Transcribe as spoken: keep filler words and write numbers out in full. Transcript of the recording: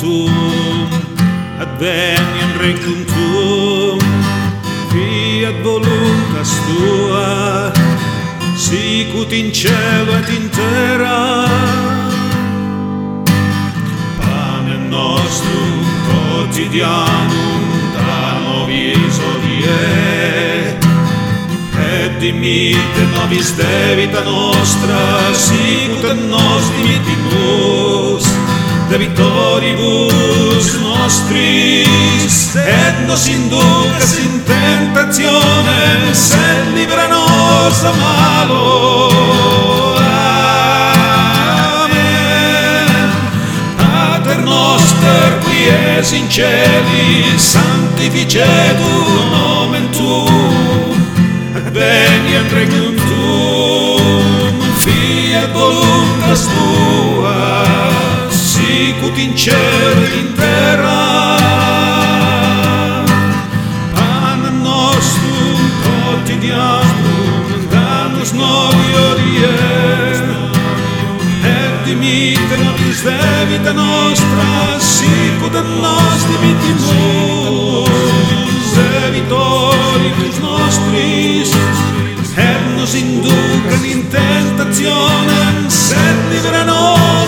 tuum, adveniam regnum tuum, fiat voluntas tua, sicut in cielo et in terra. Panem nostrum quotidianum da nobis hodie, et dimitte nobis debita nostra, sicut et nos dimittimus debitoribus nostris, et nos inducas in tentationem, sed libera nos a malo. Amen. Pater noster, qui es in celis, sanctificetur nomen tuum, adveniat regnum tuum, fiat voluntas tua, sicut in cielo et in terra. Panem nostrum quotidianum da nos nobis hodie, et dimitte nobis debita nostra, sicut et nos dimittimus debitoribus nostris, et nos inducas in tentationem, sed libera nos